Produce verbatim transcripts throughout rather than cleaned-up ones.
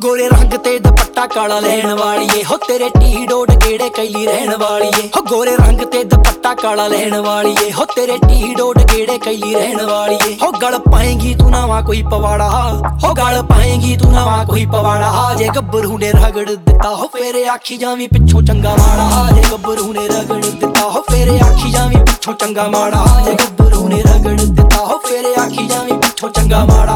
गोरे रंग ते दुपट्टा काला लैन वालिए हो तेरे टी डोड गेड़े कैली रहन वालिए हो गोरे रंग ते दुपट्टा काला लैन वालिए हो तेरे टी डोड गेड़े कैली रहन वालिए हो गल पाएंगी तू नवा कोई पवाड़ा हो गल पाएंगी तू नवा कोई पवाड़ा जे गब्बरू ने रगड़ दिता हो फेरे आखी जावी पिछों चंगा माड़ा जे गब्बरू ने रगड़ दिता हो फेरे आखी जावी पिछों चंगा माड़ा जे गब्बरू ने रगड़ दिता हो फेरे आखी जावी पिछों चंगा माड़ा।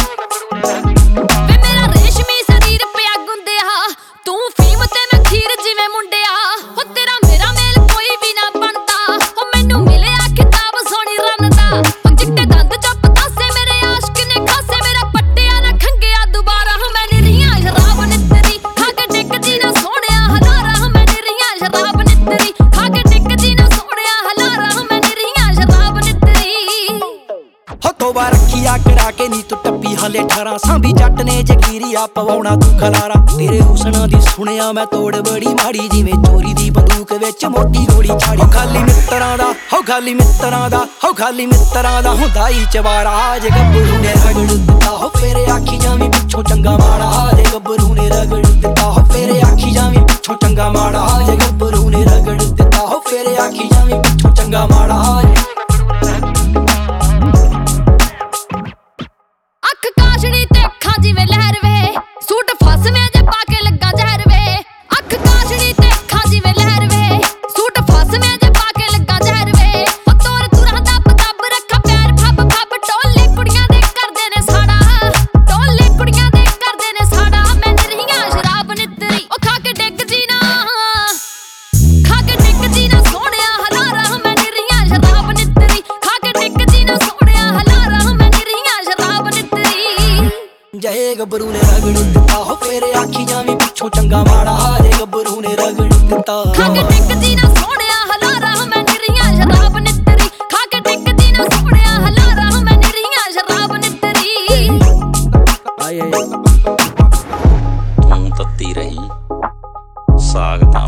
रखिया करा के नी तू टप्पी हले अठारह सांभी जट ने जगीरिया पवाउणा तू खलारा तेरे हुसना दी सुनिया मैं तोड़ बड़ी माड़ी जिवें चोरी दी बंदूक विच मोटी गोली छाड़ी खाली मित्तरां दा हो खाली मित्तरां दा हो खाली मित्तरां दा हुंदा ही चवारा जे गब्बरू ने रगड़ दिता हो फेरे आखी जावी पिछों चंगा माड़ा जे गब्बरू ने रगड़ दिता हो फेरे आखी जावी पिछों चंगा माड़ा जे गब्बरू ने रगड़ दिता हो फेरे आखी जावी पिछों चंगा माड़ा। जे गब्बरू ने रगड़ दिता हो फेरे आखी जावी पिछों चंगा माड़ा जे गब्बरू ने रगड़ दिता खा के टिक जी ना सोहणिया हलारा मैं निरियां शराब नितरी खा के टिक जी ना सोहणिया हलारा मैं निरियां शराब नितरी आए आए तू तत्ती रही साग